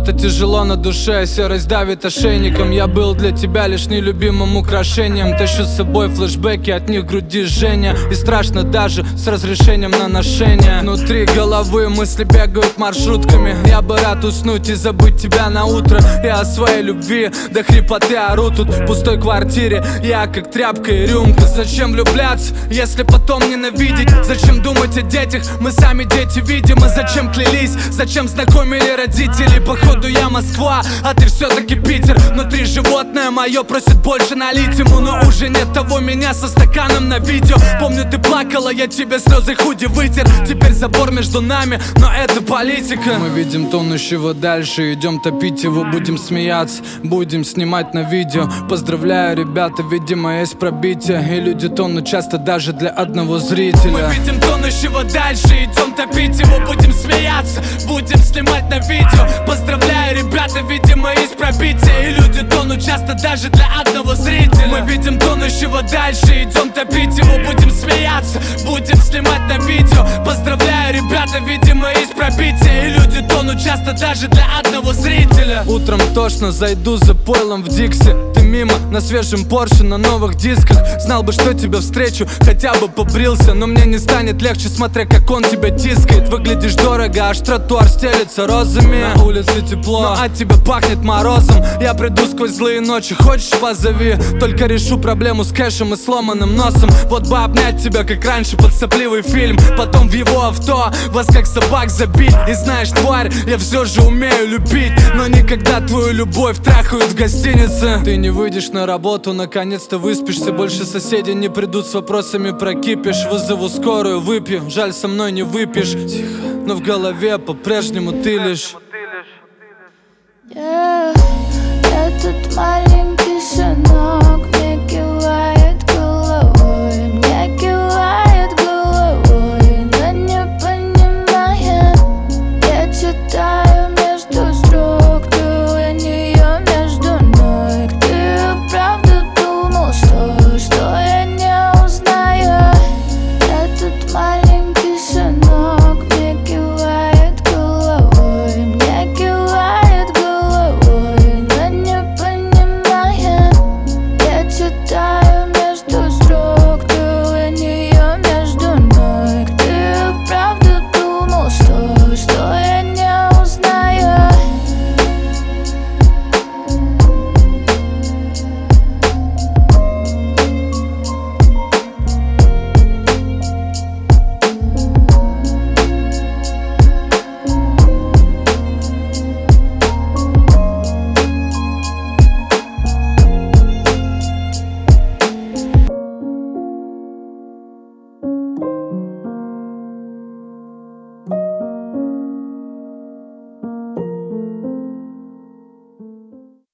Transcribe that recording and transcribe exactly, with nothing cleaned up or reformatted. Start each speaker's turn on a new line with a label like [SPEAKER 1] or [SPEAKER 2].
[SPEAKER 1] Что-то тяжело на душе, серость давит ошейником. Я был для тебя лишь нелюбимым украшением. Тащу с собой флешбеки, от них груди жжение. И страшно даже с разрешением на ношение. Внутри головы мысли бегают маршрутками. Я бы рад уснуть и забыть тебя на утро. И о своей любви до хрипоты ору тут в пустой квартире. Я как тряпка и рюмка. Зачем влюбляться, если потом ненавидеть? Зачем думать о детях, мы сами дети видим. И зачем клялись, зачем знакомили родители? Походу я Москва, а ты все-таки Питер. Внутри животное мое просит больше налить ему. Но уже нет того меня со стаканом на видео. Помню, ты плакала, я тебе слезы худи вытер. Теперь забор между нами, но это политика. Мы видим тонущего дальше, идем топить его. Будем смеяться, будем снимать на видео. Поздравляю, ребята, видимо есть пробитие. И люди тонут часто даже для одного зрителя. Мы видим тонущего дальше, идем топить его. Будем смеяться, будем снимать на видео. Поздравляю, ребята, видимо есть пробитие. И люди тонут часто даже для одного зрителя. Мы видим тонущего дальше, идем топить его. Будем смеяться, будем снимать на видео. Поздравляю, ребята, видимо есть пробитие. И люди тонут часто даже для одного зрителя. Утром тошно, зайду за пойлом в Дикси. Ты мимо, на свежем Порше, на новых дисках. Знал бы, что тебя встречу, хотя бы побрился. Но мне не станет легче, смотря как он тебя тискает. Выглядишь дорого, аж тротуар стелется розами. На улице тепло, но от тебя пахнет морозом. Я приду сквозь злые ночи, хочешь позови. Только решу проблему с кэшем и сломанным носом. Вот бы обнять тебя, как раньше, под сопливый фильм. Потом в его авто, вас как собак забить. И знаешь, тварь, я все же умею любить. Но никогда твою любовь трахают в гостинице. Ты не выйдешь на работу, наконец-то выспишься. Больше соседи не придут с вопросами про кипиш. Вызову скорую, выпью, жаль, со мной не выпьешь. Тихо, но в голове по-прежнему ты лишь.
[SPEAKER 2] Yeah, я тут маленький.